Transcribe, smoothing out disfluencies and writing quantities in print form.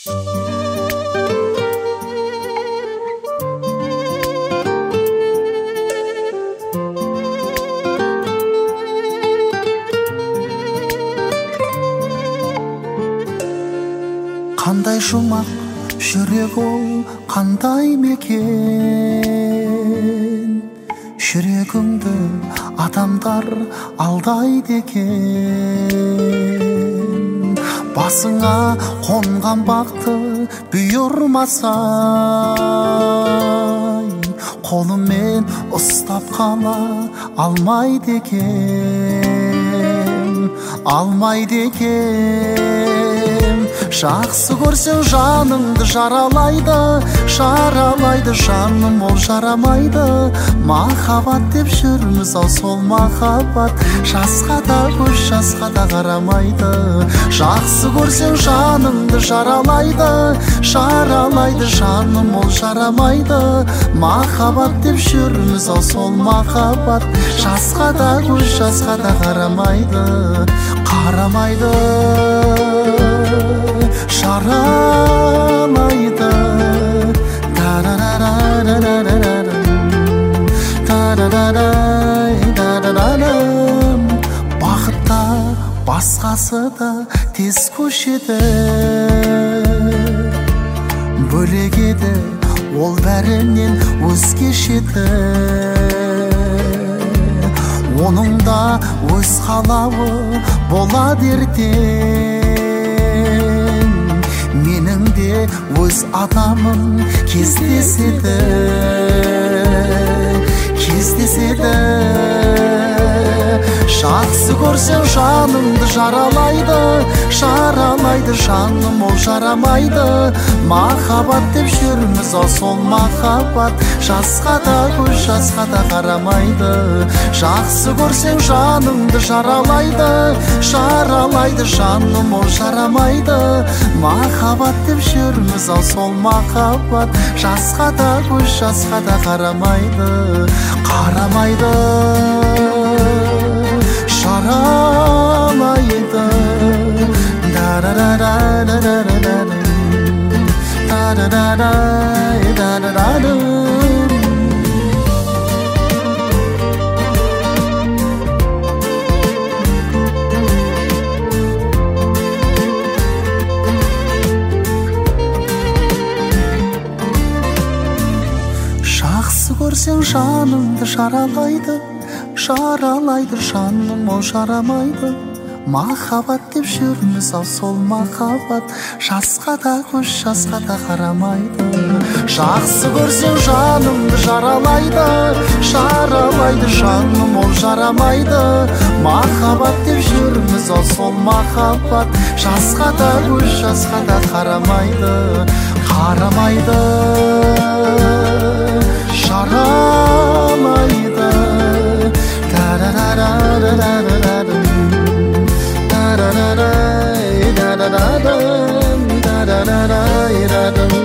Қандай жұмақ жүрек ол, қандай мекен, жүрегіңді адамдар алдайды екен. Басыңа қонған бақты бұйырмасай, қолымен ұстап қала алмайды екен, алмайды екен. Жақсы көрсең жаныңды жаралайды, жаралайды жаным, ол жарамайды. Махаббат деп жүрміз ау, сол махаббат жасқа да көз жасқа да қарамайды. Жақсы көрсең жаныңды жаралайды, жаралайды жаным, ол жарамайды. Махаббат деп жүрміз ау, сол махаббат жасқа да көз жасқа да қарамайды, қарамайды, жарамайды. Бақытта басқасы да тез көшеді, бөлек еді ол бәрінен өзгешеді. Оның да өз қалауы болады ертең, менің де өз адамым кездеседі, кездеседі. Жақсы көрсең жаныңды жаралайды, жаралайды жаным, ол жарамайды. Махаббат деп жүрміз ау, сол махаббат жасқа да көз жасқа да қарамайды. Жақсы көрсең жаныңды жаралайды, жаралайды жаным, ол жарамайды. Махаббат деп жүрміз ау, сол махаббат жасқа да көз жасқа да қарамайды, қарамайды, жарамайды. Жақсы көрсең жаныңды жаралайды, жаралайды жаным, ол жарамайды. Махаббат деп жүрміз ау, сол махаббат жасқа да көз жасқа да қарамайды. Жақсы көрсең жаныңды жаралайды, жаралайды жаным, ол жарамайды. Махаббат деп жүрміз ау, сол махаббат жасқа да көз жасқа да қарамайды, қарамайды, жарамайды. Da da da da da da da da da da da da da da.